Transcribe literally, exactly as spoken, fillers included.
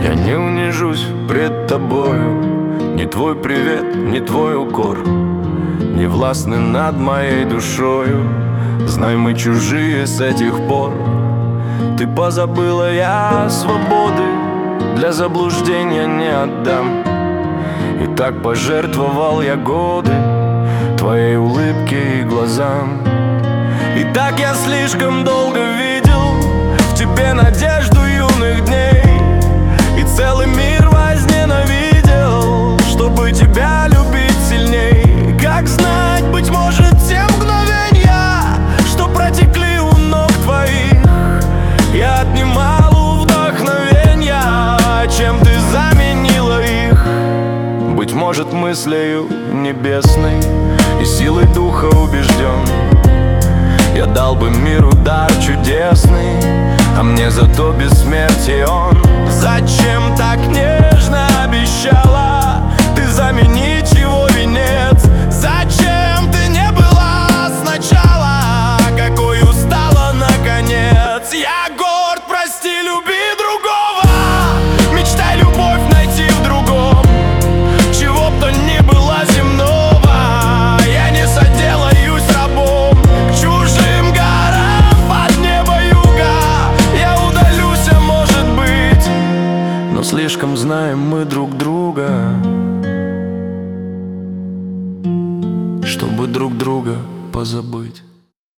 Я не унижусь пред тобою, ни твой привет, ни твой укор не властны над моей душою. Знай, мы чужие с этих пор. Ты позабыла, я свободы для заблуждения не отдам. И так пожертвовал я годы твоей улыбке и глазам. И так я слишком долго видел в тебе надежду юных дней, и целый мир возненавидел, чтобы тебя любить сильней. Как знать, быть может, те мгновенья, что протекли у ног твоих, я отнимал у вдохновенья, чем ты заменила их. Быть может, мыслею небесной и силой духа убежден, я дал бы миру дар чудесный, а мне зато бессмертие он. Зачем так нежно обещала ты заменить его венец? Зачем ты не была сначала, какой устала наконец? Я горд, прости, люби другого, мечтай любовь найти в другом, чего б то ни было земного, я не соделаюсь рабом. К чужим горам под небо юга я удалюсь, а может быть, но слишком знаем мы друг друга, чтобы друг друга позабыть.